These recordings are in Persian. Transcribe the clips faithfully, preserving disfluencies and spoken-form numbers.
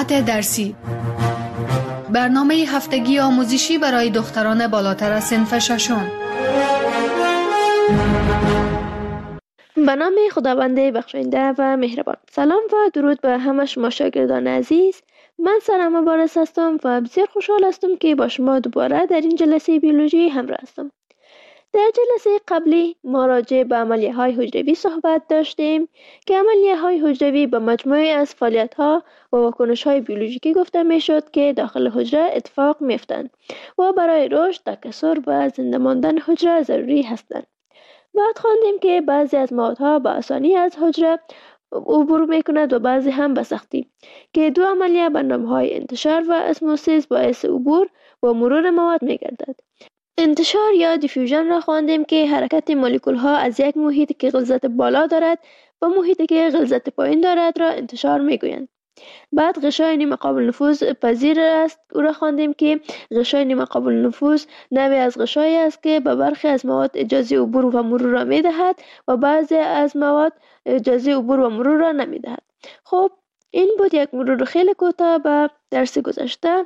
مقالات درسی، برنامه هفتگی آموزشی برای دختران بالاتر از صنف ششم. به نام خداوند بخشاینده و مهربان. سلام و درود به همه شما شاگردان عزیز. من سرم مبارز هستم و بسیار خوشحال هستم که با شما دوباره در این جلسه بیولوژی همراه هستم. در جلسه قبلی ما راجع به عملیه های حجروی صحبت داشتیم که عملیه های حجروی به مجموعه از فعالیت ها و واکنش های بیولوژیکی گفته می شد که داخل حجره اتفاق می افتند و برای رشد، تکثر و زنده ماندن حجره ضروری هستند. بعد خواندیم که بعضی از موادها به آسانی از حجره عبور می کند و بعضی هم به سختی، که دو عملیه به نام‌های انتشار و اسموسیس باعث عبور و مرور مواد می گردد. انتشار یا دیفیوژن را خواندیم که حرکت مولکول ها از یک محیطی که غلظت بالا دارد و محیطی که غلظت پایین دارد را انتشار می گویند. بعد غشای نیمه قابل نفوذ پذیر است او را خواندیم که غشای نیمه قابل نفوذ نوعی از غشایی است که به برخی از مواد اجازه عبور و مرور را می دهد و بعضی از مواد اجازه عبور و مرور را نمی دهد. خب این بود یک مرور خیلی کوتاه به درس گذشته.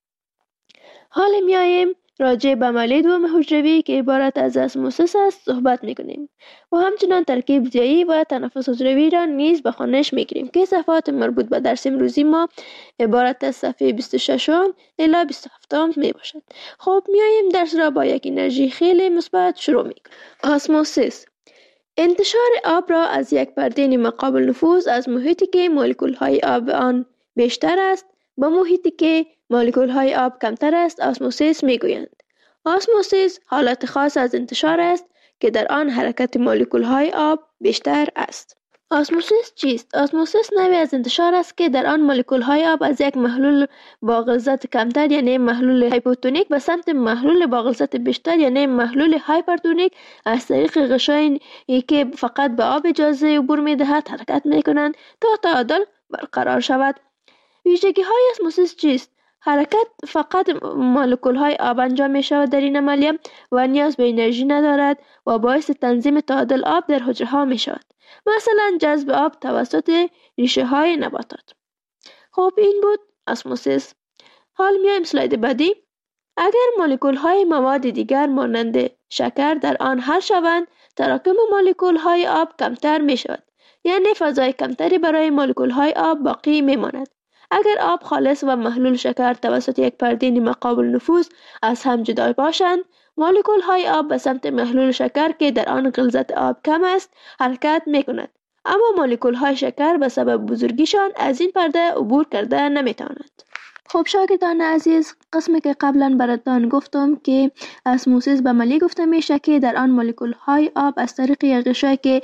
حالا می آییم راجع به عملیه دوم حجروی که عبارت از اسموسیس است صحبت میکنیم و همچنان ترکیب ضیایی و تنفس حجروی را نیز به خوانش میگیریم که صفحات مربوط به درس امروزی ما عبارت از صفحه بیست و شش الی بیست و هفت می باشد. خب میاییم درس را با یک انرژی خیلی مثبت شروع میکنیم. اسموسیس انتشار آب را از یک پرده نیمه قابل نفوذ از محیطی که مولکول های آب آن بیشتر است با محیطی که مولکول های آب کمتر است اسموسیس میگویند. اسموسیس حالت خاص از انتشار است که در آن حرکت مولکول های آب بیشتر است. اسموسیس چیست؟ اسموسیس نوعی از انتشار است که در آن مولکول های آب از یک محلول با غلظت کمتر یعنی محلول هایپوتونیک به سمت محلول با غلظت بیشتر یعنی محلول هایپرتونیک از طریق غشایی که فقط به آب اجازه عبور میدهد حرکت میکنند تا تعادل برقرار شود. ویژگی های اسموسیس چیست؟ حرکت فقط مولکول های آب انجام می شود در این عملیه و نیاز به انرژی ندارد و باعث تنظیم تعادل آب در حجره ها می شود، مثلا جذب آب توسط ریشه های نباتات. خب این بود اسموسیس. حال میایم اسلاید بعدی. اگر مولکول های مواد دیگر مانند شکر در آن حل شوند تراکم مولکول های آب کمتر می شود، یعنی فضای کمتری برای مولکول های آب باقی می ماند. اگر آب خالص و محلول شکر توسط یک پرده نیمه قابل نفوذ از هم جدا باشند مولکول های آب به سمت محلول شکر که در آن غلظت آب کم است حرکت می کند، اما مولکول های شکر به سبب بزرگیشان از این پرده عبور کرده نمی توانند. خب شاگردان عزیز، قسمی که قبلا براتان گفتم که اسموسیس به عملیه گفته میشه که در آن مولکول های آب از طریق یک غشایی که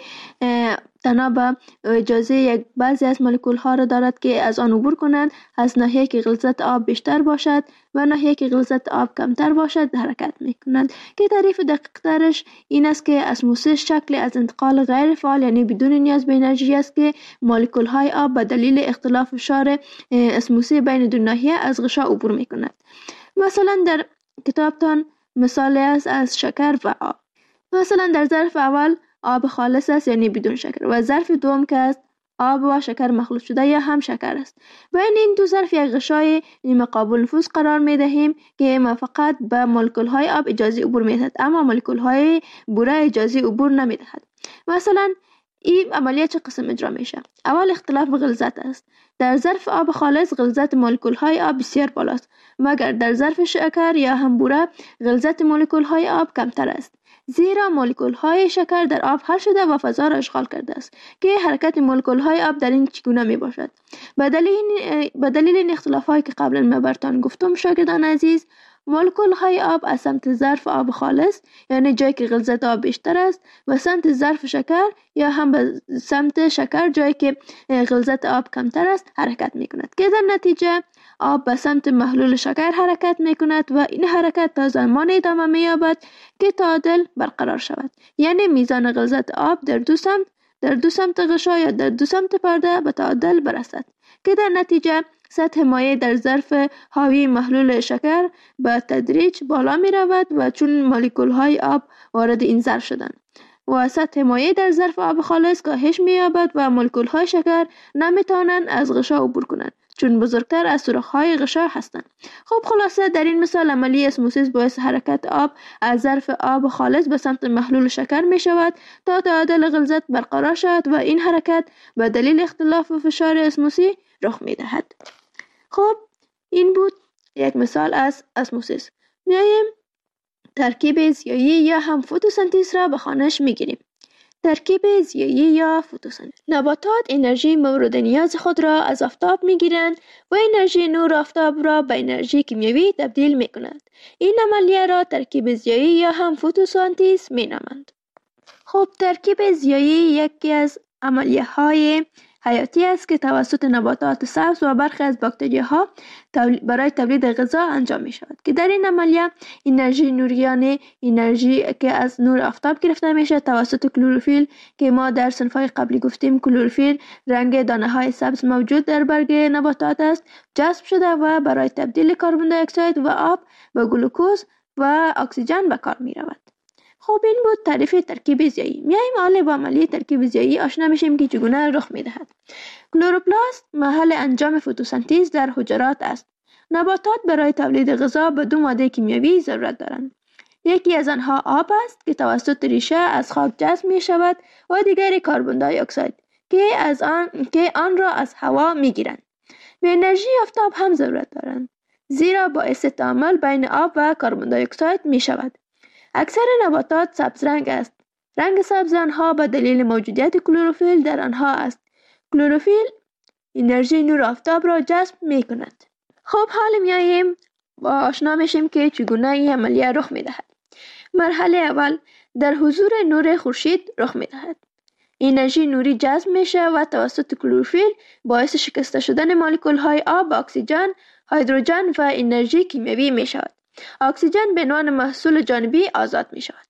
تنها به اجازه یک بعضی از مولکول ها را دارد که از آن عبور کنند از ناحیه که غلظت آب بیشتر باشد و ناحیه که غلظت آب کمتر باشد حرکت می کنند، که تعریف دقیق ترش این است که اسموسیس شکلی از انتقال غیر فعال یعنی بدون نیاز به انرژی است که مولکول های آب به دلیل اختلاف فشار اسموسی بین دو ناحیه از غشا عبور می کند. مثلا در کتابتان مثال است از شکر و آب. مثلا در ظرف اول آب خالص است یعنی بدون شکر و ظرف دوم که است آب و شکر مخلوط شده یا هم شکر است. بین این دو ظرف یک غشای نیمه قابل نفوذ قرار می دهیم که ما فقط به مولکول های آب اجازه عبور می دهد اما مولکول های بوره اجازه عبور نمی دهد. مثلا این عملیه چه قسم اجرا میشه؟ اول اختلاف غلظت است. در ظرف آب خالص غلظت مولکول های آب بسیار بالاست، مگر در ظرف شکر یا هم بوره غلظت مولکول های آب کمتر است، زیرا مولکول های شکر در آب حل شده و فضا را اشغال کرده است. که حرکت مولکول های آب در این چگونه می باشد؟ به دلیل این اختلاف هایی که قبلا من براتان گفتم شاگردان عزیز، مولکول های آب از سمت ظرف آب خالص یعنی جایی که غلظت آب بیشتر است و سمت ظرف شکر یا هم به سمت شکر جایی که غلظت آب کمتر است حرکت می کند، که در نتیجه آب به سمت محلول شکر حرکت می کند و این حرکت تا زمان ادامه می یابد که تعادل برقرار شود، یعنی میزان غلظت آب در دو سمت در دو سمت غشا یا در دو سمت پرده به تعادل برسد، که در نتیجه سطح مایع در ظرف حاوی محلول شکر به تدریج بالا می رود و چون مولکول های آب وارد این ظرف شدند و سطح مایع در ظرف آب خالص کاهش می یابد و مولکول های شکر نمی توانند از غشا عبور کنند چون بزرگتر از سوراخ‌های غشا هستند. خب خلاصه در این مثال عملیه اسموسیس باعث حرکت آب از ظرف آب خالص به سمت محلول شکر می شود تا تعادل غلظت برقرار شود و این حرکت به دلیل اختلاف فشار اسموسی رخ می دهد. خب این بود یک مثال از اسموسیس. میایم ترکیب زیایی یا هم فتوسنتز را به خوانش می گیریم. ترکیب زیایی یا فتوسنتز. نباتات انرژی مورد نیاز خود را از آفتاب می گیرند و انرژی نور آفتاب را به انرژی کیمیایی تبدیل می کنند. این عملیه را ترکیب زیایی یا هم فتوسنتز می نامند. خب ترکیب زیایی یکی از عملیه های حیاتی است که توسط نباتات سبز و برخی از باکتریاها برای تولید غذا انجام می شود که در این عملیه انرژی نوریان انرژی که از نور آفتاب گرفته می شود توسط کلروفیل که ما در صنفهای قبلی گفتیم کلروفیل رنگ دانه های سبز موجود در برگ نباتات است جذب شده و برای تبدیل کربن دی اکساید و آب به گلوکوز و اکسیژن به کار می رود. خب این بود تعریف ترکیب زیایی. میایم حالا با عملیه ترکیب زیایی آشنا میشیم که چگونه رخ میدهد. کلوروپلاست محل انجام فتوسنتز در حجرات است. نباتات برای تولید غذا به دو ماده کیمیایی ضرورت دارند. یکی از آنها آب است که توسط ریشه از خاک جذب می شود و دیگری کربن دی اکساید که از آن که آن را از هوا میگیرند. به انرژی آفتاب هم ضرورت دارند زیرا باعث تعامل بین آب و کربن دی اکساید می شود. اکثر نباتات سبز رنگ است. رنگ سبز آنها به دلیل موجودیت کلروفیل در آنها است. کلروفیل انرژی نور آفتاب را جذب می کند. خب حالا میاییم با آشنا میشیم که چگونه این عملیه رخ می دهد. مرحله اول در حضور نور خورشید رخ می دهد. انرژی نوری جذب میشه و توسط کلروفیل باعث شکسته شدن مولکول های آب به اکسیژن، هیدروژن و انرژی کیمیایی می شود. اکسیژن به عنوان محصول جانبی آزاد می شود.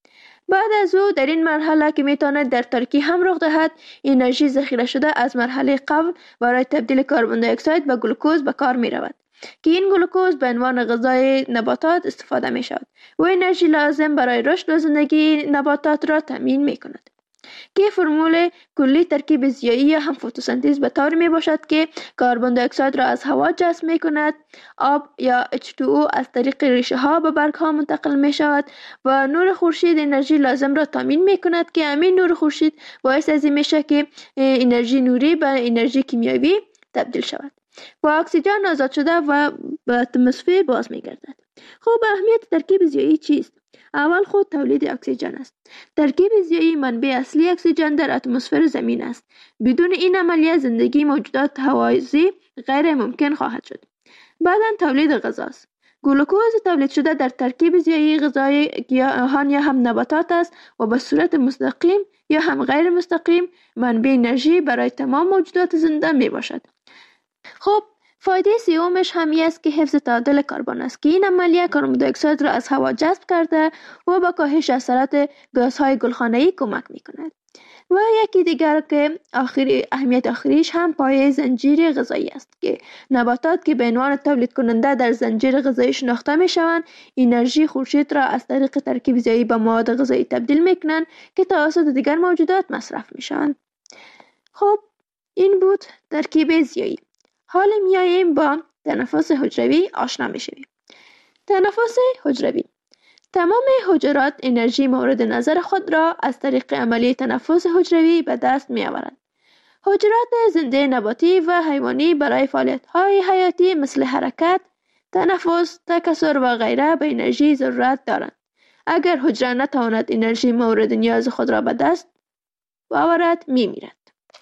بعد از او در این مرحله که می تواند در تاریکی هم رخ دهد انرژی ذخیره شده از مرحله قبل برای تبدیل کربن دی اکساید به گلوکوز به کار می رود که این گلوکوز به عنوان غذای نباتات استفاده می شود و انرژی لازم برای رشد و زندگی نباتات را تامین می کند که فرمول کلی ترکیب زیایی یا هم فتوسنتز به طور می باشد که کربن دی اکساید را از هوا جذب می کند، آب یا اچ تو او از طریق ریشه ها به برگ ها منتقل می شود و نور خورشید انرژی لازم را تامین می کند که همین نور خورشید باعث از این می شود که انرژی نوری به انرژی کیمیایی تبدیل شود و اکسیژن آزاد شده و به اتمسفر باز می گردد. خب اهمیت ترکیب زیایی چیست؟ اول خود تولید اکسیژن است. ترکیب زیایی منبع اصلی اکسیژن در اتمسفر زمین است. بدون این عملیه زندگی موجودات هوازی غیر ممکن خواهد شد. بعداً تولید غذا است. گلوکوز تولید شده در ترکیب زیایی غذای گیاهان یا هم نباتات است و به صورت مستقیم یا هم غیر مستقیم منبع انرژی برای تمام موجودات زنده می باشد. خب فایده سومش همی است که حفظ تعادل کربن است که این عملیه کربن دی اکساید را از هوا جذب کرده و به کاهش اثرات گازهای گلخانه‌ای کمک می کند. و یکی دیگر که آخری اهمیت آخریش هم پایه زنجیره غذایی است که نباتات که به عنوان تولید کننده در زنجیره غذایی شناخته می شوند انرژی خورشید را از طریق ترکیب زیایی به مواد غذایی تبدیل می کنند که توسط دیگر موجودات مصرف می شوند. خب این بود ترکیب زیایی. حالا میاییم با تنفس حجروی آشنا میشیم. تنفس حجروی تمام حجرات انرژی مورد نظر خود را از طریق عملیه تنفس حجروی به دست می آورند. حجرات زنده نباتی و حیوانی برای فعالیت‌های حیاتی مثل حرکت، تنفس، تکثر و غیره به انرژی ضرورت دارند. اگر حجره نتواند انرژی مورد نیاز خود را به دست آورد می میرد.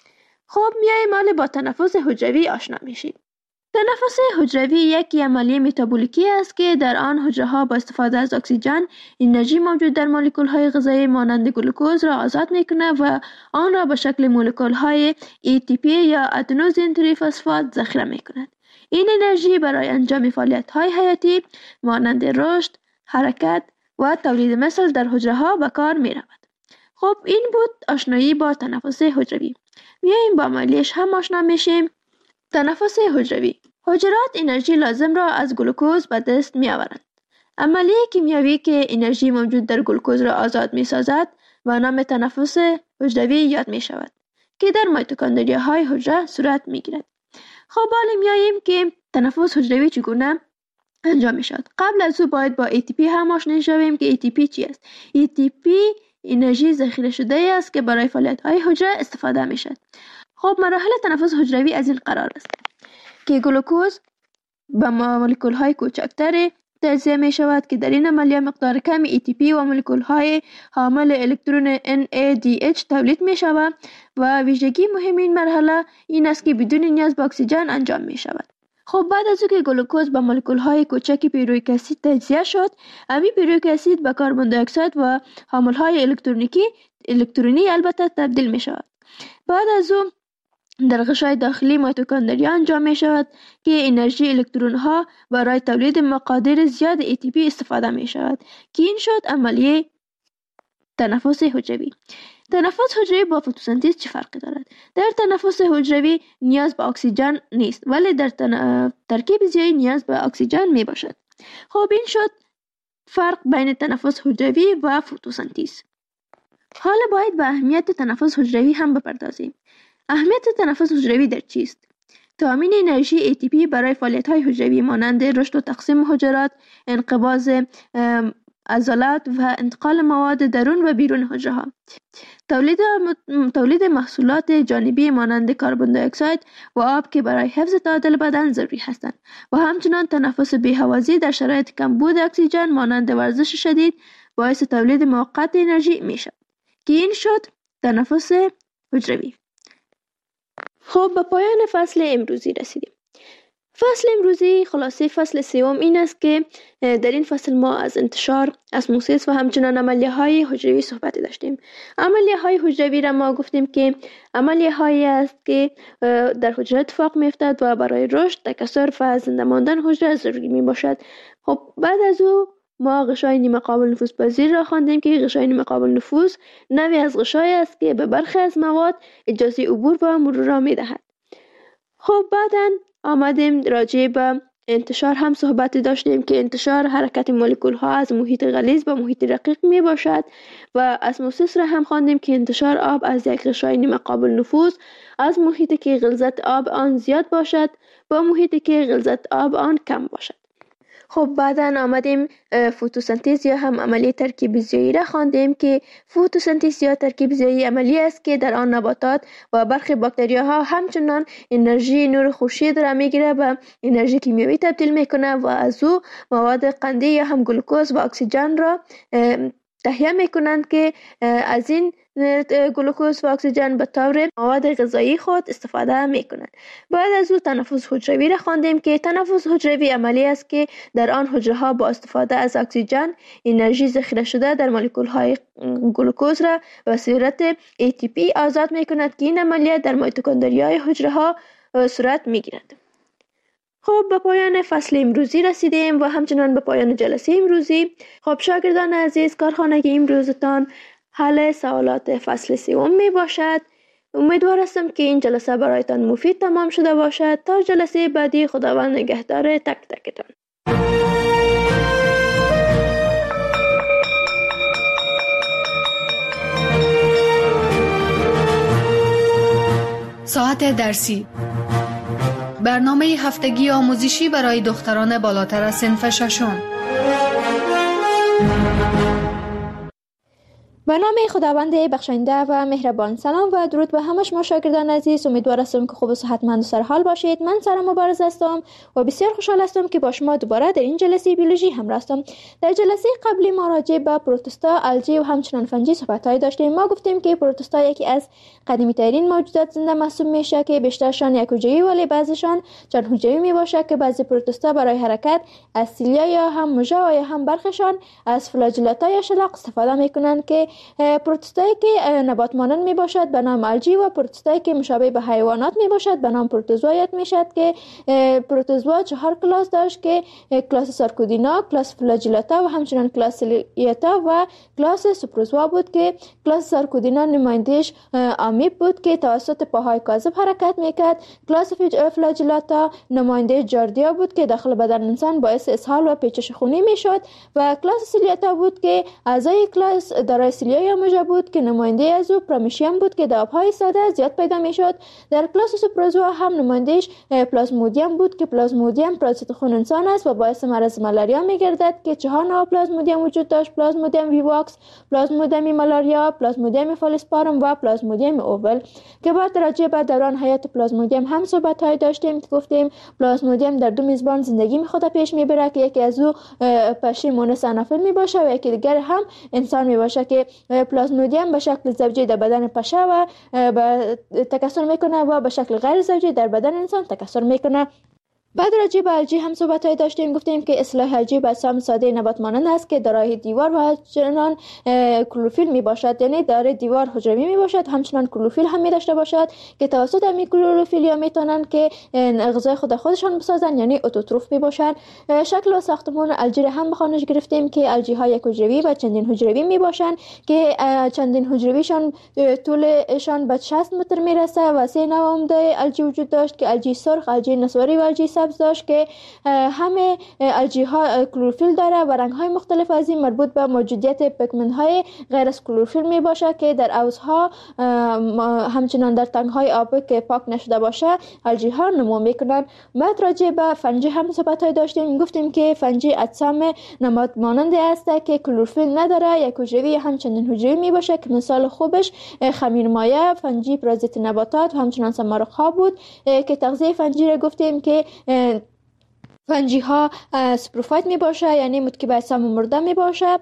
خب میاییم حالا با تنفس حجروی آشنا میشیم. تنفس حجروی یک عملیه متابولیکی است که در آن حجره ها با استفاده از اکسیژن انرژی موجود در مولکول های غذایی مانند گلوکوز را آزاد میکنه و آن را به شکل مولکول های ای تی پی یا ادنوزین تریفسفات ذخیره میکند. این انرژی برای انجام فعالیت های حیاتی مانند رشد، حرکت و تولید مثل در حجره ها به کار می رود. خب این بود آشنایی با تنفس حجروی. میاییم با عملیش هم آشنا میشیم. تنفس حجروی حجرات انرژی لازم را از گلوکوز به دست می آورند. عملیه کیمیایی که انرژی موجود در گلوکوز را آزاد می سازد و نام تنفس حجروی یاد می شود که در میتوکندریاهای حجره صورت می گیرد. خب حالا میاییم که تنفس حجروی چگونه انجام میشود. قبل از او باید با ای تی پی هم آشنا شویم که ای تی پی چی است. ای تی پی انرژی ذخیره شده است که برای فعالیت‌های حجره استفاده میشد. خب مراحل تنفس حجروی از این قرار است که گلوکوز به مولکول‌های کوچکتر تجزیه می شود که در این عملیه مقدار کمی ای تی پی و مولکول‌های حامل الکترون ان ای دی اچ تولید می شود و ویژگی مهم این مرحله این است که بدون نیاز به اکسیژن انجام می شود. خب بعد از اینکه گلوکوز به مولکول‌های کوچک پیرویک اسید تجزیه شد، امی پیرویک اسید به کربن دی اکساید و حامل‌های الکترونیکی الکترونی البته تبدیل می شود. بعد از اون در غشای داخلی میتوکندریا انجام می شود که انرژی الکترون ها برای تولید مقادیر زیاد ای تی پی استفاده می شود که این شد عملیه تنفس حجروی. تنفس حجروی با فتوسنتز چه فرقی دارد؟ در تنفس حجروی نیاز به اکسیژن نیست ولی در تن... ترکیب زیایی نیاز به اکسیژن می باشد. خب این شد فرق بین تنفس حجروی و فتوسنتز. حالا باید به اهمیت تنفس حجروی هم بپردازیم. اهمیت تنفس حجروی در چیست؟ تامین انرژی ای تی پی برای فعالیت‌های حجروی مانند رشد و تقسیم حجرات، انقباض عضلات و انتقال مواد درون و بیرون حجره ها. تولید تولید محصولات جانبی مانند کربن دی اکساید و آب که برای حفظ تعادل بدن ضروری هستند و همچنان تنفس بی‌هوازی در شرایط کمبود اکسیژن مانند ورزش شدید باعث تولید موقت انرژی میشد که این شد تنفس حجروی. خب به پایان فصل امروزی رسیدیم. فصل امروزی خلاصه فصل سوم این است که در این فصل ما از انتشار اسموسیس و همچنان عملیه های حجروی صحبت داشتیم. عملیه های حجروی را ما گفتیم که عملیه هایی است که در حجره اتفاق می افتد و برای رشد، تکثر و زنده ماندن حجره ضروری می باشد. خب بعد از او ما غشای نیمه قابل نفوذ پذیر را خواندیم که غشای نیمه قابل نفوذ نوعی از غشای است که به برخی از مواد اجازه عبور و مرور را می دهد. خب بعداً آمدیم راجع به انتشار هم صحبت داشتیم که انتشار حرکت مولکول ها از محیط غلیظ به محیط رقیق می باشد و اسموسیس را هم خواندیم که انتشار آب از یک غشای نیمه قابل نفوذ از محیطی که غلظت آب آن زیاد باشد با محیطی که غلظت آب آن کم باشد. خب بعداً آمدیم فتوسنتز یا هم عملیه ترکیب زیایی را خواندیم که فتوسنتز یا ترکیب زیایی عملی است که در آن نباتات و برخی باکتریاها همچنان انرژی نور خورشید را میگیره و انرژی کیمیایی تبدیل میکنه و از او مواد قندی یا هم گلوکوز و اکسیژن را تهیه میکنند که از این گلوکوز و اکسیژن به طور مواد غذایی خود استفاده میکنند. بعد از او تنفس حجروی را خواندیم که تنفس حجروی عملی است که در آن حجره ها با استفاده از اکسیژن انرژی ذخیره شده در مولکول های گلوکوز را به صورت ای تی پی آزاد میکند که این عملیات در میتوکندریای حجره ها صورت میگیرد. خب به پایان فصل امروزی رسیدیم و همچنان به پایان جلسه امروزی. خب شاگردان عزیز، کارخانه امروزتان حل سوالات فصل سوم می باشد. امیدوار هستم که این جلسه برایتان مفید تمام شده باشد. تا جلسه بعدی، خداوند نگهدار تک تکتان. ساعت درسی، برنامه هفتگی آموزشی برای دختران بالاتر از صنف ششم. به نام خداوند بخشنده و مهربان. سلام و درود به همه شما شاگردان عزیز. امیدوار هستم که خوب و صحتمند و سرحال باشید. من سارا مبارز هستم و بسیار خوشحال هستم که با شما دوباره در این جلسه بیولوژی همراه هستم. در جلسه قبلی ما راجع به پروتوستا، الگی و همچنان فنجی صحبت‌های داشتیم. ما گفتیم که پروتوستا یکی از قدیمی ترین موجودات زنده محسوب میشه که بیشترشان یک حجروی ولی بعضیشان چند حجروی میباشه که بعضی پروتوستا برای حرکت از سیلیا یا هم موژه و یا هم برخشان از فلاجلات یا شلاق استفاده میکنن که پروتوستایی که نبات مانند می باشد به نام الگی و پروتوستایی که مشابه به حیوانات می باشد به نام پروتوزوا یاد می شد که پروتوزوا چهار کلاس داشت که کلاس سارکودینا، کلاس فلاجلاتا و همچنان کلاس سیلیاتا و کلاس سپروزوا بود که کلاس سارکودینا نمایندش آمیب بود که توسط پاهای کاذب حرکت میکرد. کلاس فلاجلاتا نماینده جاردیا بود که داخل بدن انسان باعث اسهال و پیچش خونی میشد و کلاس سیلیاتا بود که اعضای کلاس دارای باسیلیا موژه بود که نماینده از او پرامشیم بود که در آبهای ساده زیاد پیدا میشد. در کلاس سوپروزوا هم نمایندهش پلازمودیم بود که پلازمودیم پرازیت خون انسان است و باعث مرض مالاریا میگردد که چهار نوع پلازمودیم وجود داشت: پلازمودیم ویواکس، پلازمودیم مالاریا، پلازمودیم فالسپارم و پلازمودیم اوول که بعد راجع به دوران حیات پلازمودیم هم صحبت های داشتیم که گفتیم پلازمودیم در دو میزبان زندگی می خود پیش میبره که یکی از او پشه مونس انافیل می باشه و یکی دیگر هم انسان می باشه که پلازمودیم به شکل زوجی در بدن پشه و به تکثر میکنه و به شکل غیر زوجی در بدن انسان تکثر میکنه. بعد راجع به الژی هم صحبت‌های داشتیم، گفتیم که اصطلاح الژی به اجسام ساده نبات مانند است که دارای دیوار و همچنان کلروفیل می باشد، یعنی دارای دیوار حجروی می باشد همچنان کلروفیل هم می داشته باشد که توسط همین کلروفیلیا میتونن که غذای خود خودشان بسازن، یعنی اتوتروف می باشند. شکل و ساختمان الژی هم بخوانش گرفتیم که الژی ها یک حجروی و چندین حجروی می باشند که چندین حجرویشان طولشان به شصت متر میرسه و سه نوع عمده الژی وجود داشت که الژی سرخ، الژی نسواری و الژی داشت که همه الژی ها کلروفیل داره و رنگ های مختلف از این مربوط به موجودیت پیگمنت های غیر از کلروفیل می باشه که در حوضها همچنان در تنک های آبی که پاک نشده باشه الژی ها نمو میکنن. بعد راجع به فنجی هم صحبت های داشتیم، گفتیم که فنجی اجسام نبات ماننده است که کلروفیل نداره، یک حجروی همچنین حجروی می باشه که مثال خوبش خمیر مایع، فنجی پرازیت نباتات و همچنان سمارق ها بود که تغذیه فنجی را گفتیم که فنجی ها سپروفایت می باشه، یعنی متکی به اجسام مرده می باشه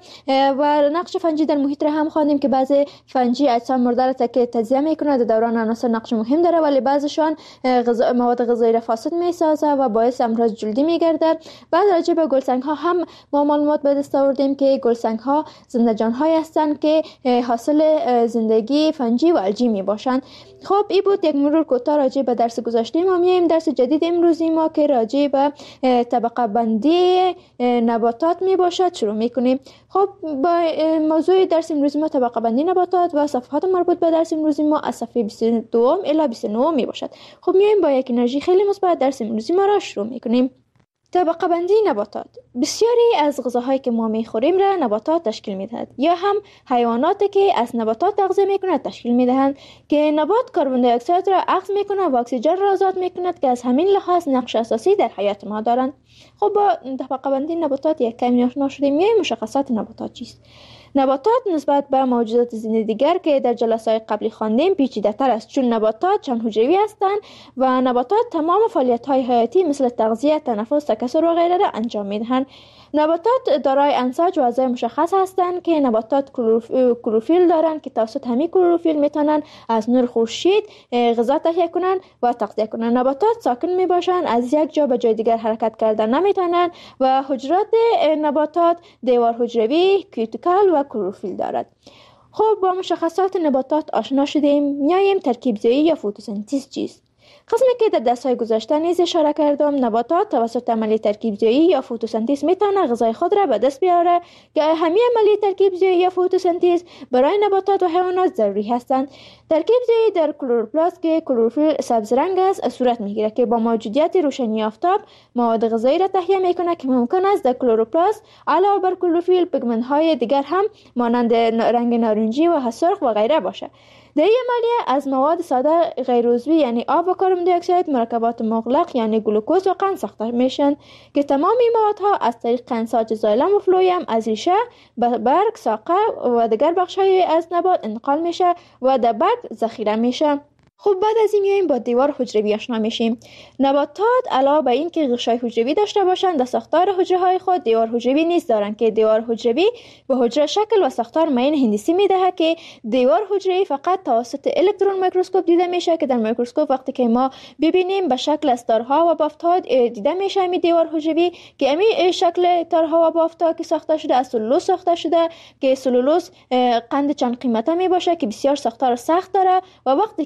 و نقش فنجی در محیط را هم خواندیم که بعضی فنجی اجسام مرده را که تجزیه میکنه در دوران عناصر نقش مهم داره، ولی بعضیشان غذا مواد غذایی را فاسد می سازه و باعث امراض جلدی می گرده. بعد راجع به گلسنگ ها هم ما معلومات به دست آوردیم که گلسنگ ها زنده جان های هستند که حاصل زندگی فنجی و الژی می باشند. خب این بود یک مرور کوتاه راجع به درس گذشته. ما میایم درس جدید امروزی ما که راجع به طبقه بندی نباتات می باشد شروع می کنیم. خب با موضوع درس امروزی ما طبقه بندی نباتات و صفحات مربوط به درس امروزی ما از صفحه بیست و دو الی بیست و نه می باشد. خب میایم با یک انرژی خیلی مثبت درس امروزی ما را شروع می کنیم. طبقه بندی نباتات. بسیاری از غذاهایی که ما میخوریم را نباتات تشکیل میدهد یا هم حیواناتی که از نباتات تغذیه میکنند تشکیل میدهند که نبات کربن دی اکساید را اخذ میکنه و اکسیژن را آزاد میکند که از همین لحاظ نقش اساسی در حیات ما دارند. خب با طبقه بندی نباتات یک کمی آشنا شدیم. میایم مشخصات نباتات چیست؟ نباتات نسبت به موجودات زنده دیگر که در جلسات قبلی خواندیم پیچیده‌تر است، چون نباتات چند حجروی هستند و نباتات تمام فعالیت‌های حیاتی مثل تغذیه، تنفس، تکثر و غیره را انجام می‌دهند. نباتات دارای انساج و اعضای مشخص هستند که نباتات کلروفیل دارند که توسط همین کلروفیل میتونن از نور خورشید غذا تهیه کنند و تغذیه کنند. نباتات ساکن میباشند، از یک جا به جای دیگر حرکت کردن نمیتونند و حجرات نباتات دیوار حجروی، کیوتیکل و کلروفیل دارد. خب با مشخصات نباتات آشنا شدیم. میایم ترکیب زایی یا فتوسنتز چیست؟ قسمی که در درس‌های گذشته نیز اشاره کردم، نباتات توسط عملیه ترکیب زایی یا فتوسنتز میتونه غذای خود را به دست بیاره که همین عملیه ترکیب زایی یا فتوسنتز برای نباتات و حیوانات ضروری هستند. ترکیب زایی در کلروپلاست که کلروفیل سبز رنگ است صورت میگیره که با موجودیت روشنی آفتاب مواد غذایی را تهیه میکنه که ممکن است در کلروپلاست علاوه بر کلروفیل پیگمنت های دیگر هم مانند رنگ نارنجی و سرخ و غیره باشه. در این عملیه از مواد ساده غیر عضوی یعنی آب و کربن دی اکساید مرکبات مغلق یعنی گلوکوز و قند ساخته میشن که تمام این موادها از طریق قندساج زایلم و فلویم از ریشه به برگ، ساقه و دیگر بخش‌های از نبات انتقال میشه و در برگ ذخیره میشه. خب بعد از این میایم با دیوار حجروی آشنا میشیم. نباتات علاوه بر این که غشای حجروی داشته باشند در ساختار حجره های خود دیوار حجروی نیز دارند که دیوار حجروی به حجره شکل و ساختار معین هندسی میدهد که دیوار حجروی فقط توسط الکترون میکروسکوپ دیده میشه که در میکروسکوپ وقتی که ما ببینیم به شکل از تارها و بافت‌ها دیده میشه می دیوار حجروی که امی شکل تارها و بافت‌ها که ساخته شده از سلولوز ساخته شده که سلولوز قند چند قیمته می باشه که بسیار ساختار سخت داره و وقتی که حجره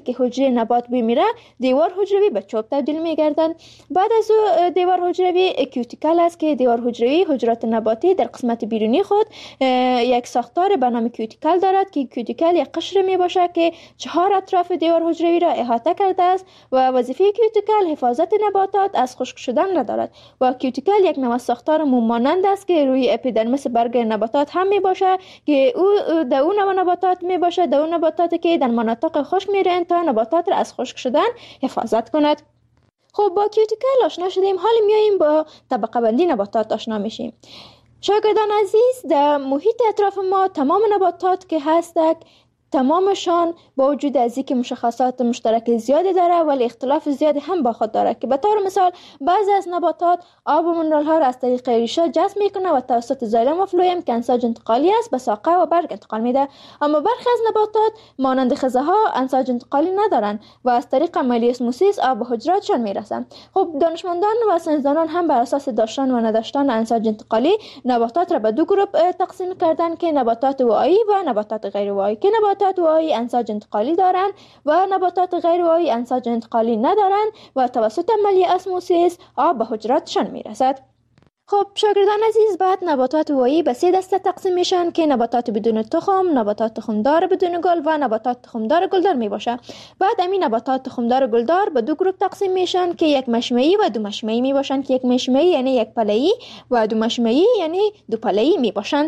مسیر نبات بمیره دیوار حجروی به چوب تبدیل می‌گردند. بعد از او دیوار حجروی کیوتیکل است که دیوار حجروی حجرات نباتی در قسمت بیرونی خود یک ساختار به نام کیوتیکل دارد که کیوتیکل یک قشر می باشد که چهار اطراف دیوار حجروی را احاطه کرده است و وظیفه کیوتیکل حفاظت نباتات از خشک شدن را دارد و کیوتیکل یک نوع ساختار موم مانند است که روی اپیدرمیس برگ نباتات هم می باشد که او در اون نوع نباتات می باشد در اون نباتاتی که در مناطق خشک میرند تا نباتات را از خشک شدن حفاظت کند. خب با کیوتیکل آشنا شدیم، حالا میاییم با طبقه بندی نباتات آشنا میشیم. شاگردان عزیز، در محیط اطراف ما تمام نباتات که هستند تمامشان با وجود از اینکه مشخصات مشترک زیادی داره ولی اختلاف زیادی هم با خود داره که به طور مثال بعضی از نباتات آب و منرال ها را از طریق ریشه جذب میکنه و توسط زایلم و فلویم که انساج انتقالی است به ساقه و برگ انتقال میده، اما برخی از نباتات مانند خزه ها انساج انتقالی ندارن و از طریق عملیه اسموسیس آب به حجراتشان میرسن. خب دانشمندان و ساینسدانان هم بر اساس داشتن و نداشتن انساج انتقالی نباتات را به دو گروه تقسیم کردن که نباتات واعی و نباتات غیر واعی، که نباتات واعی انساج انتقالی دارند و نباتات غیر واعی انساج انتقالی ندارند و توسط عملیه اسموسیس آب به حجراتشان میرسد. خب شاگردان عزیز، بعد نباتات واعی به سه دسته تقسیم میشن که نباتات بدون تخم، نباتات تخمدار بدون گل و نباتات تخمدار گلدار می باشه. بعد همین نباتات تخمدار گلدار به دو گروه تقسیم میشن که یک مشمعی و دو مشمعی می باشن که یک مشمعی یعنی یک پله‌ای و دو مشمعی یعنی دو پله‌ای می باشن.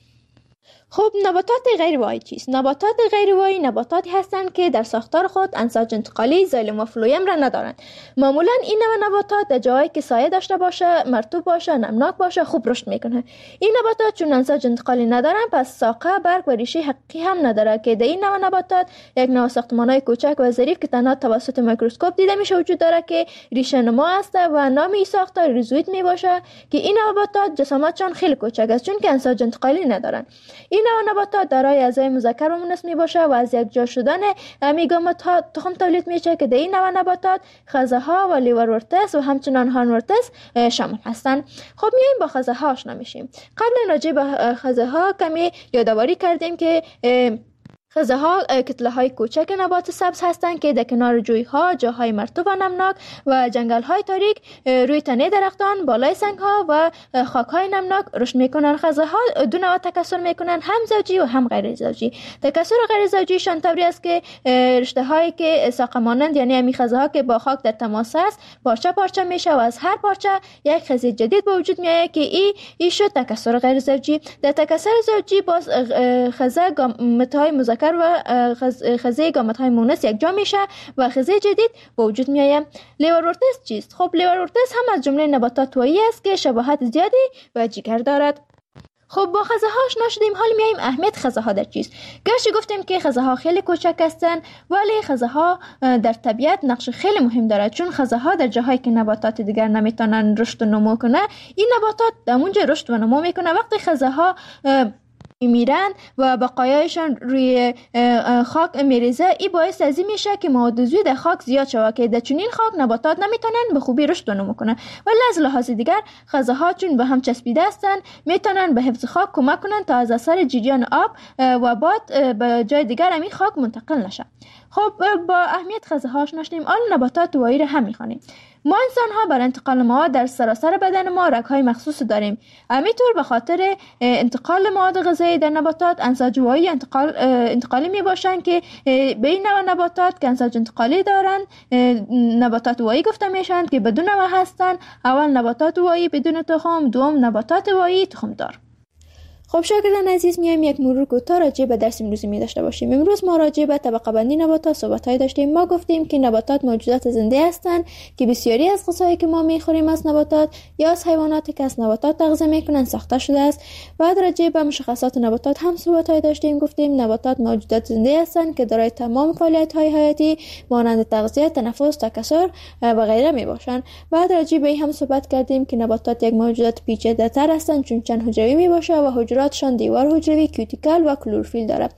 خب نباتات غیر واعی چیست؟ نباتات غیر واعی نباتاتی هستند که در ساختار خود انساج انتقالی زایلم و فلویم را ندارند. معمولا این نوع نباتات در جایی که سایه داشته باشه، مرطوب باشه، نمناک باشه خوب رشد میکنه. این نباتات چون انساج انتقالی ندارند پس ساقه، برگ و ریشه حقیقی هم نداره که در این نوع نباتات یک نوع ساختمان‌های کوچک و ظریف که تنها توسط میکروسکوپ دیده میشه وجود داره که ریشه نما است و نام این ساختار ریزوید می باشه که این نباتات جسامتشان خیلی کوچک است چون که انساج انتقالی ندارند. این نوع نباتات دارای اعضای مذکر و مؤنث می باشه و از یک جا شدن میگامات ها تخم تولید میشه که در این نوع نباتات خزه ها و لیورورتس و همچنان هانورتس شامل هستند. خب میایم با خزه ها آشنا میشیم. قبل راجع به خزه ها کمی یادآوری کردیم که خزه ها کتله های کوچک نبات سبز هستند که در کنار جوی ها، جاهای مرطوب و نمناک و جنگل های تاریک روی تنه درختان، بالای سنگ ها و خاک های نمناک رشد میکنن. خزه ها دو نوع تکثر میکنن، هم زوجی و هم غیر زوجی. تکثر غیر زوجی شان طوری است که رشته هایی که ساقه مانند یعنی همین خزه ها که با خاک در تماس است پارچه پارچه میشه و از هر پارچه یک خزه جدید به وجود میاد که ای ای شد تکثر غیر زوجی. در تکثر زوجی باز خزه گامت های مذکر و خزه گامت های مؤنث یک جا میشه و خزه جدید به وجود میآید. لیورورتس چیست؟ خب لیورورتس هم از جمله نباتات واعی است که شباهت زیادی به جگر دارد. خب با خزه ها آشنا شدیم، حال میایم اهمیت خزه ها در چیست. گرچه گفتیم که خزه ها خیلی کوچک هستند ولی خزه ها در طبیعت نقش خیلی مهم دارد، چون خزه ها در جاهایی که نباتات دیگر نمیتونن رشد و نمو کنه این نباتات در اونجا رشد و نمو میکنه. وقتی خزه ها میرن و بقایایشان روی خاک میریزه ای باعث از این میشه که مواد عضوی در خاک زیاد شود که در چنین خاک نباتات نمیتونن به خوبی رشد و نمو کنن. ولی از لحاظ دیگر خزه ها چون به هم چسبیده هستن میتونن به حفظ خاک کمک کنن تا از اثر جریان آب و باد به جای دیگر همین خاک منتقل نشه. خب با اهمیت خزه ها آشنا شدیم، آن نباتات واعی را هم میخوانیم. ما انسان ها بر انتقال مواد در سراسر بدن ما رگ های مخصوص داریم. همینطور به خاطر انتقال مواد غذایی در نباتات انساج واعی انتقال انتقالی می باشند که به این نوع نباتات که انساج انتقالی دارند نباتات واعی گفته میشن که بدون نوع هستند. اول نباتات واعی بدون تخم، دوم نباتات واعی تخم دار. خب شاگردان عزیز، میایم یک مرور کوتاه راجع به درس امروزی می داشته باشیم. امروز ما راجع به طبقه بندی نباتات صحبت‌های داشتیم. ما گفتیم که نباتات موجودات زنده هستند که بسیاری از غذایی که ما میخوریم از نباتات یا از حیواناتی که از نباتات تغذیه میکنن ساخته شده است. بعد راجع به مشخصات نباتات هم صحبت‌های داشتیم. گفتیم نباتات موجودات زنده هستند که دارای تمام فعالیت‌های حیاتی مانند تغذیه، تنفس، تکثر و غیره میباشند. بعد راجع به این هم صحبت کردیم که نباتات یک موجودات پیچیده‌تر هستند چون چند حجروی میباشه و حجراتشان دیوار حجروی، کیوتیکل و کلروفیل داره.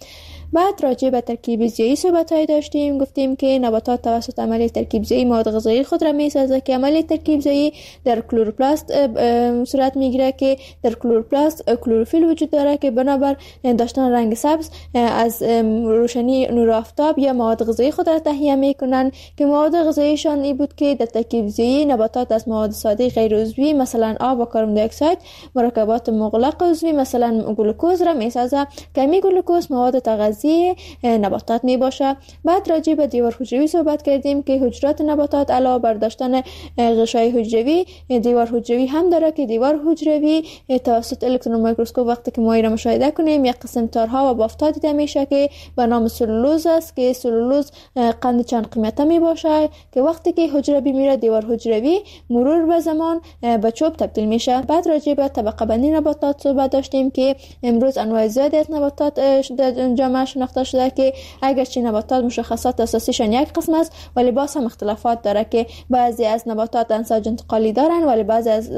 بعد راجع به ترکیب زیایی صحبت‌های داشتیم، گفتیم که نباتات توسط عملیه ترکیب زیایی مواد غذایی خود را می‌سازد که عملیه ترکیب زیایی در کلروپلاست صورت میگیره که در کلروپلاست کلروفیل وجود داره که بنابر داشتن رنگ سبز از روشنی نور آفتاب یا مواد غذایی خود را تهیه میکنن که مواد غذاییشان این بود که در ترکیب زیایی نباتات از مواد ساده غیر عضوی مثلا آب و کربن دی اکساید مرکبات مغلق عضوی مثلا گلوکوز را میسازه که می گلوکوز مواد تغذیه نباتات می باشه. بعد راجع به دیوار حجروی صحبت کردیم که حجرات نباتات علاوه بر داشتن غشای حجروی دیوار حجروی هم داره که دیوار حجروی توسط الکترون میکروسکوپ وقتی که ما را مشاهده کنیم یک قسم تارها و بافت‌ها دیده میشه که به نام سلولوز است که سلولوز قند چند قیمته می باشه که وقتی که حجره میره دیوار حجروی مرور به زمان به چوب تبدیل میشه. بعد راجع به طبقه بندی نباتات صحبت داشتیم که امروز انواع زیادی از نباتات در جامعه شناخته شده که اگرچه نباتات مشخصات اساسیشان یک قسم است ولی باز هم اختلافات داره که بعضی از نباتات انساج انتقالی دارن ولی بعضی از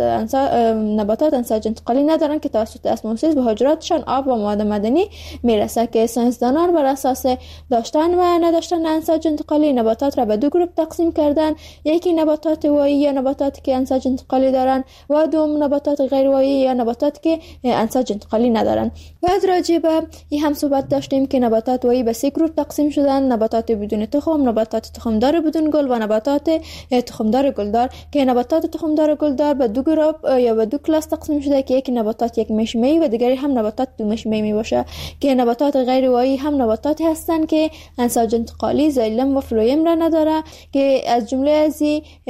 نباتات انساج انتقالی ندارن که توسط اسموزیس به حجراتشان آب و مواد معدنی میرسه که ساینسدانان بر اساس داشتن و نداشتن انساج انتقالی نباتات را به دو گروه تقسیم کردن، یکی نباتات وایی یا نباتاتی که انساج انتقالی دارن و دوم نباتات غیر وایی یا نباتاتی که انساج انتقالی ندارن. بعد راجع به این هم صحبت داشتیم که نباتات وایی به سه گروه تقسیم شدن، نباتات بدون تخم، نباتات تخمدار بدون گل و نباتات تخمدار گلدار که نباتات تخمدار گلدار به دو گروه یا به دو کلاس تقسیم شده که یکی نباتات یک مشمه‌ای و دیگری هم نباتات دو مشمه‌ای می باشه که نباتات غیر وایی هم نباتاتی هستند که انساج انتقالی زایلم و فلویم را نداره که از جمله از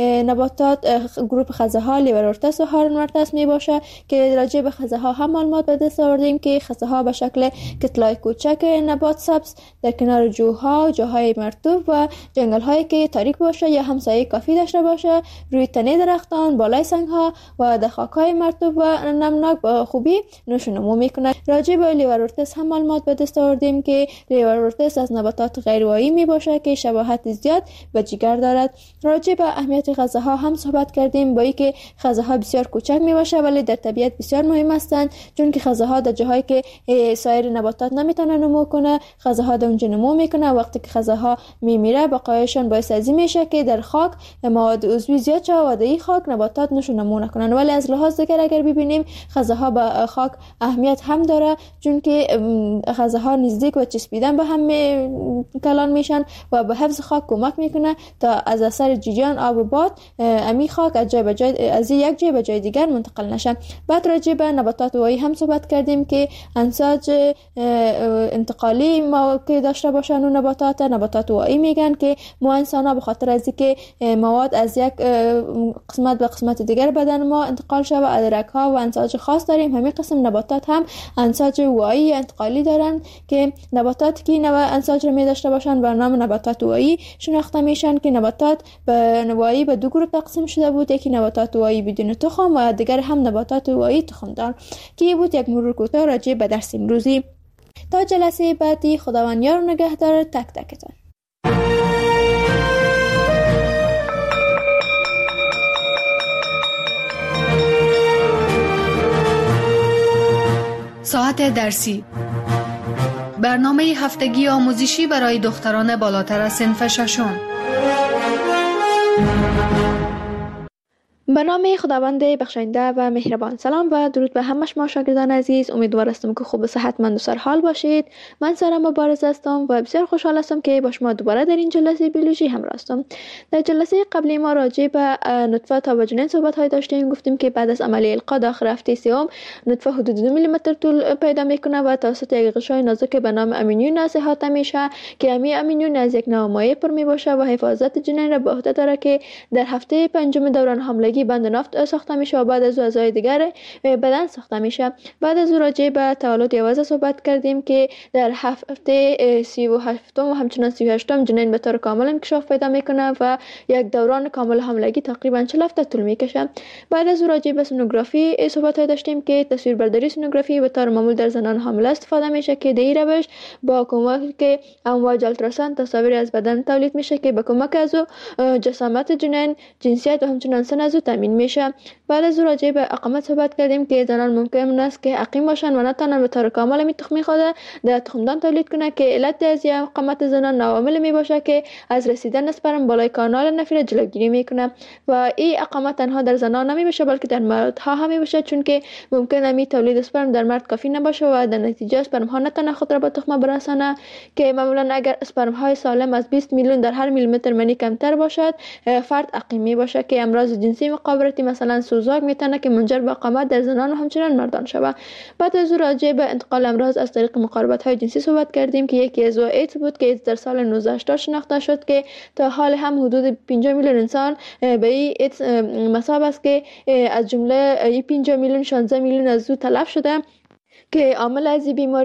نباتات گروه خزه ها لیورورتس و هارنورتس می باشه که راجع به خزه ها هم معلومات به دست آوردیم که خزه ها به شکل کتلای کوچک نبات سبز در کنار جوها، جاهای مرطوب و جنگل هایی که تاریک باشه یا همسایه کافی داشته باشه روی تنه درختان، بالای سنگ ها و در خاک های مرطوب و نمناک با خوبی نشو نمو میکنه. راجع به لیورورتس هم معلومات به دست آوردیم که لیورورتس از نباتات غیر وایی می باشه که شباهت زیاد به جگر دارد. راجع به اهمیت خزه ها هم صحبت کردیم با اینکه خزه ها بسیار کوچک می باشه ولی در طبیعت بسیار مهم هستند چون که خزه ها در جاهایی که سایر نباتات نمیتونه نمو کنه خزه ها در اونجا نمو میکنه. وقتی که خزه ها میمیره بقایشان باعث ازی میشه که در خاک مواد عضوی زیاد شه و در این خاک نباتات نشو نمو نکنن. ولی از لحاظ دیگر اگر ببینیم خزه ها به خاک اهمیت هم داره چون که خزه ها نزدیک و چسبیدن به هم کلان میشن و به حفظ خاک کمک میکنه تا از اثر جریان آب و باد امی خاک از جای به جای از یک جای به جای دیگر منتقل نشه. بعد راجع به نباتات وایی هم صحبت کردیم که انساج انتقالی ما که داشته باشن و نباتات نباتات وایی میگن که ما انسان به خاطر از اینکه مواد از یک قسمت به قسمت دیگر بدن ما انتقال شده و ادرک ها و انساج خاص داریم همین قسم نباتات هم انساج وایی انتقالی دارن که نباتاتی که نوع انساج رو می داشته باشن بر نام نباتات وایی شناخته میشن که نباتات به وایی به دو گروه تقسیم شده بود، یکی نباتات وایی بدون تخم و دیگر هم نباتات وایی تخم دار که بود یک مرور کوتاه راجع به درس امروزی. تا جلسه بعدی خداوند یار و نگهدار تک تکتان. ساعت درسی برنامه هفتگی آموزشی برای دختران بالاتر از صنف ششم. به نام خداوند بخشاینده و مهربان. سلام و درود به همه شما شاگردان عزیز. امیدوار هستم که خوب و صحتمند و سرحال باشید. من سارا مبارز هستم و بسیار خوشحال هستم که با شما دوباره در این جلسه بیولوژی همراه هستم. در جلسه قبلی ما راجع به نطفه تا و جنین صحبت های داشتیم. گفتیم که بعد از عملیه القا داخل هفته سوم نطفه حدود دو میلی متر طول پیدا میکنه و توسط یک غشای نازک به نام امینیون احاطه میشه که امی امینیون از یک نوع مایع پر می باشه و حفاظت جنین را به عهده داره که در هفته پنجم دوران حاملگی بند نفت ساخته میشه و بعد از او اعضای دیگر بدن ساخته میشه. بعد از او راجع به تولد یوازه صحبت کردیم که در هفته سی و هفتم و همچنان سی و هشتم جنین به طور کامل انکشاف پیدا میکنه و یک دوران کامل حاملگی تقریبا چهل هفته طول میکشه. بعد از او راجع به سونوگرافی صحبت داشتیم که تصویربرداری سونوگرافی به طور معمول در زنان حامله استفاده میشه که در این روش با کمک امواج التراساند تصاویر از بدن تولید میشه که به کمک از او جسامت جنین، جنسیت و همچنان سن از او تامین میشه. بعد از او راجع به اقامت صحبت کردیم که زنان ممکن است که عقیم باشن و نتونن به طور کامل می تخمی خود در تخمدان تولید کنه که علت از اقامت زنان عوامل می باشه که از رسیدن اسپرم بالای کانال نفیر جلوگیری میکنه و این اقامت تنها در زنان نمی باشه بلکه در مردها هم می باشه، چون که ممکنه می تولید اسپرم در مرد کافی نباشه و در نتیجه اسپرم ها نتونه خود را به تخم برسانه که معمولا اگر اسپرم های سالم از بیست میلیون در هر میلیمتر منی کمتر باشد فرد عقیم می باشه که امراض جنسی مقابلتی مثلا سوزاک میتونه که منجر به اقامت در زنان و همچنین مردان شود. بعد از راجع به انتقال امراض از طریق مقاربت های جنسی صحبت کردیم که یکی از ایدز بود که ایدز در سال نوزده هشتاد شناخته شد که تا حال هم حدود پنجاه میلیون انسان به این ایدز مصاب است که از جمله پنجاه میلیون شانزده میلیون از او تلف شده که عامل از این بیماری